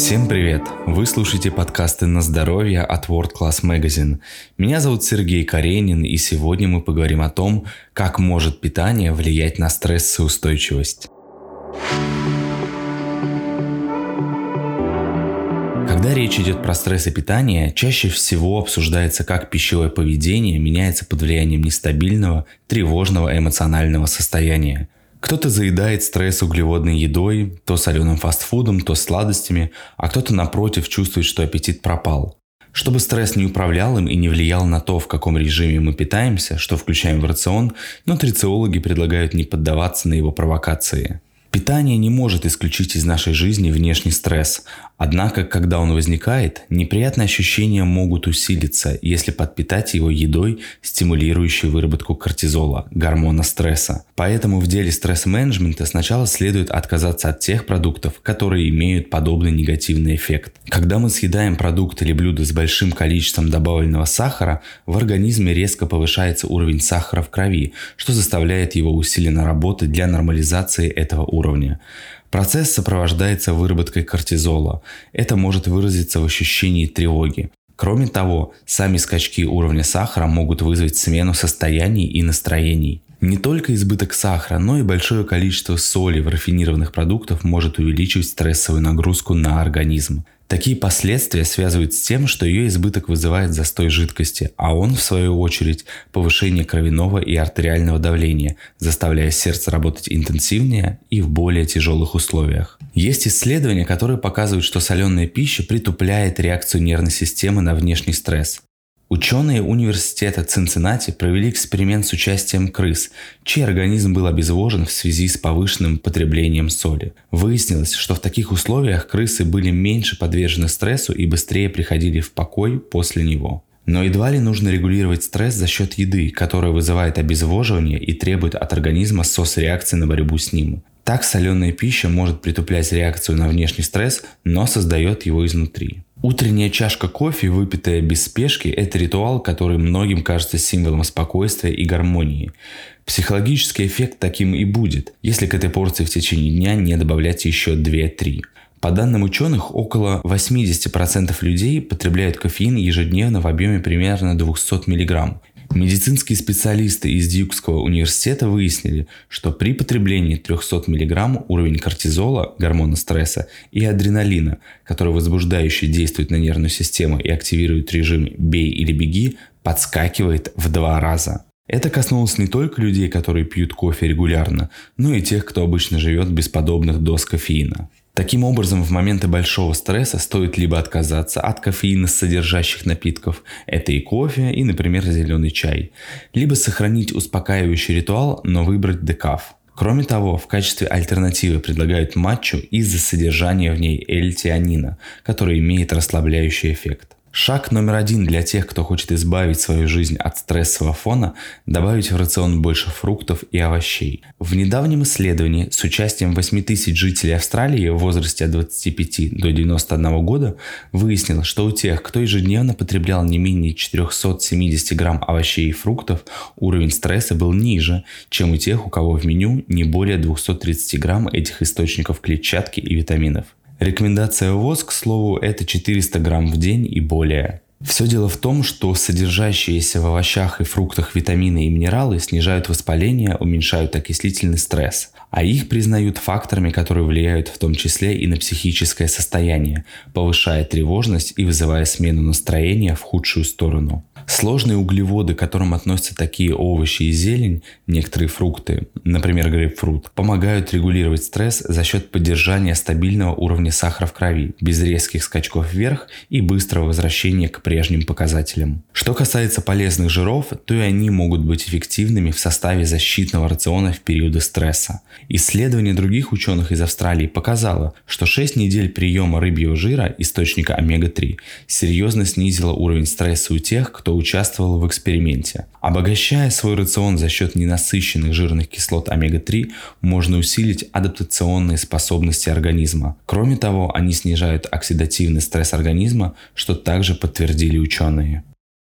Всем привет! Вы слушаете подкасты на здоровье от World Class Magazine. Меня зовут Сергей Каренин, и сегодня мы поговорим о том, как может питание влиять на стресс и устойчивость. Когда речь идет про стресс и питание, чаще всего обсуждается, как пищевое поведение меняется под влиянием нестабильного, тревожного эмоционального состояния. Кто-то заедает стресс углеводной едой, то соленым фастфудом, то сладостями, а кто-то, напротив, чувствует, что аппетит пропал. Чтобы стресс не управлял им и не влиял на то, в каком режиме мы питаемся, что включаем в рацион, нутрициологи предлагают не поддаваться на его провокации. Питание не может исключить из нашей жизни внешний стресс, однако, когда он возникает, неприятные ощущения могут усилиться, если подпитать его едой, стимулирующей выработку кортизола, гормона стресса. Поэтому в деле стресс-менеджмента сначала следует отказаться от тех продуктов, которые имеют подобный негативный эффект. Когда мы съедаем продукт или блюдо с большим количеством добавленного сахара, в организме резко повышается уровень сахара в крови, что заставляет его усиленно работать для нормализации этого уровня. Процесс сопровождается выработкой кортизола. Это может выразиться в ощущении тревоги. Кроме того, сами скачки уровня сахара могут вызвать смену состояний и настроений. Не только избыток сахара, но и большое количество соли в рафинированных продуктах может увеличивать стрессовую нагрузку на организм. Такие последствия связывают с тем, что ее избыток вызывает застой жидкости, а он, в свою очередь, повышение кровяного и артериального давления, заставляя сердце работать интенсивнее и в более тяжелых условиях. Есть исследования, которые показывают, что соленая пища притупляет реакцию нервной системы на внешний стресс. Ученые университета Цинциннати провели эксперимент с участием крыс, чей организм был обезвожен в связи с повышенным потреблением соли. Выяснилось, что в таких условиях крысы были меньше подвержены стрессу и быстрее приходили в покой после него. Но едва ли нужно регулировать стресс за счет еды, которая вызывает обезвоживание и требует от организма сос-реакции на борьбу с ним. Так соленая пища может притуплять реакцию на внешний стресс, но создает его изнутри. Утренняя чашка кофе, выпитая без спешки, это ритуал, который многим кажется символом спокойствия и гармонии. Психологический эффект таким и будет, если к этой порции в течение дня не добавлять еще 2-3. По данным ученых, около 80% людей потребляют кофеин ежедневно в объеме примерно 200 мг. Медицинские специалисты из Дьюкского университета выяснили, что при потреблении 300 мг уровень кортизола, гормона стресса, и адреналина, который возбуждающе действует на нервную систему и активирует режим «бей или беги», подскакивает в 2 раза. Это коснулось не только людей, которые пьют кофе регулярно, но и тех, кто обычно живет без подобных доз кофеина. Таким образом, в моменты большого стресса стоит либо отказаться от кофеиносодержащих напитков, это и кофе, и, например, зеленый чай, либо сохранить успокаивающий ритуал, но выбрать декаф. Кроме того, в качестве альтернативы предлагают матчу из-за содержания в ней L-тианина, который имеет расслабляющий эффект. Шаг номер 1 для тех, кто хочет избавить свою жизнь от стрессового фона – добавить в рацион больше фруктов и овощей. В недавнем исследовании с участием 8000 жителей Австралии в возрасте от 25 до 91 года выяснилось, что у тех, кто ежедневно потреблял не менее 470 грамм овощей и фруктов, уровень стресса был ниже, чем у тех, у кого в меню не более 230 грамм этих источников клетчатки и витаминов. Рекомендация ВОЗ, к слову, это 400 грамм в день и более. Все дело в том, что содержащиеся в овощах и фруктах витамины и минералы снижают воспаление, уменьшают окислительный стресс, а их признают факторами, которые влияют в том числе и на психическое состояние, повышая тревожность и вызывая смену настроения в худшую сторону. Сложные углеводы, к которым относятся такие овощи и зелень, некоторые фрукты, например, грейпфрут, помогают регулировать стресс за счет поддержания стабильного уровня сахара в крови, без резких скачков вверх и быстрого возвращения к прежним показателям. Что касается полезных жиров, то и они могут быть эффективными в составе защитного рациона в периоды стресса. Исследование других ученых из Австралии показало, что 6 недель приема рыбьего жира, источника омега-3, серьезно снизило уровень стресса у тех, кто участвовал в эксперименте. Обогащая свой рацион за счет ненасыщенных жирных кислот омега-3, можно усилить адаптационные способности организма. Кроме того, они снижают оксидативный стресс организма, что также подтвердили ученые.